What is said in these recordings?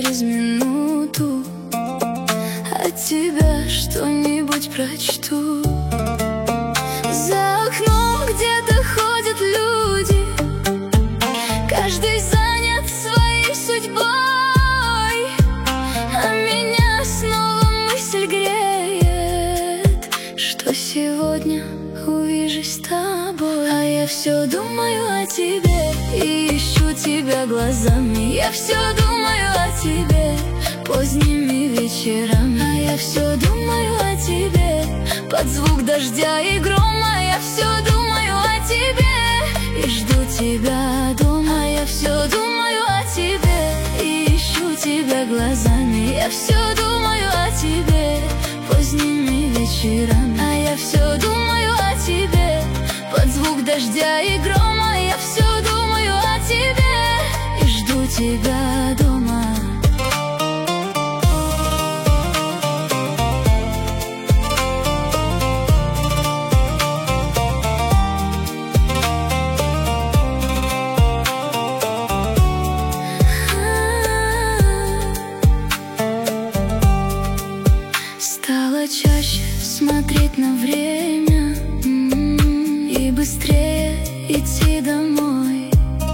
через минуту от тебя что-нибудь прочту. За окном где-то ходят люди, каждый занят своей судьбой, а меня снова мысль греет, что сегодня увижусь с тобой. А я все думаю о тебе и ищу тебя глазами. Я все думаю о тебе поздними вечерами. А я все думаю о тебе под звук дождя и грома. Я все думаю о тебе и жду тебя дома. Я все думаю о тебе и ищу тебя глазами. Я все думаю о тебе поздними вечерами. А я все думаю о тебе под звук дождя и грома. Я все думаю о тебе и жду тебя дома. Стала чаще смотреть на время и быстрее идти домой,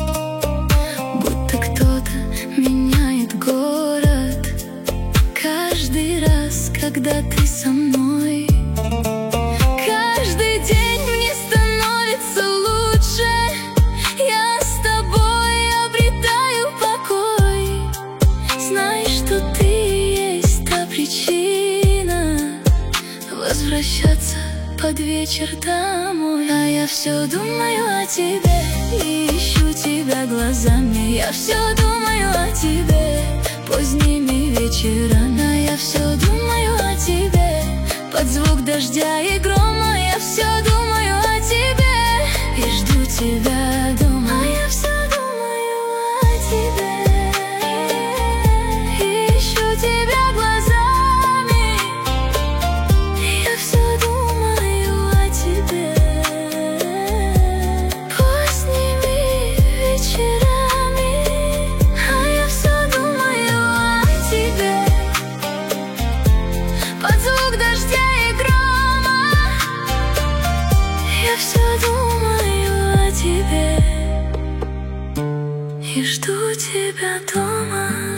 будто кто-то меняет город каждый раз, когда ты со мной. Каждый день мне становится лучше, я с тобой обретаю покой. Знай, что ты есть та причина возвращаться под вечер домой. А я все думаю о тебе и ищу тебя глазами. Я все думаю о тебе поздними вечерами. А я все думаю о тебе под звук дождя и грома. Я все думаю о тебе и жду тебя дома. А я все думаю о тебе и ищу тебя глазами. Я все думаю о тебе поздними вечерами. А я все думаю о тебе под звук дождя и грома. Я все думаю о тебе и жду тебя дома.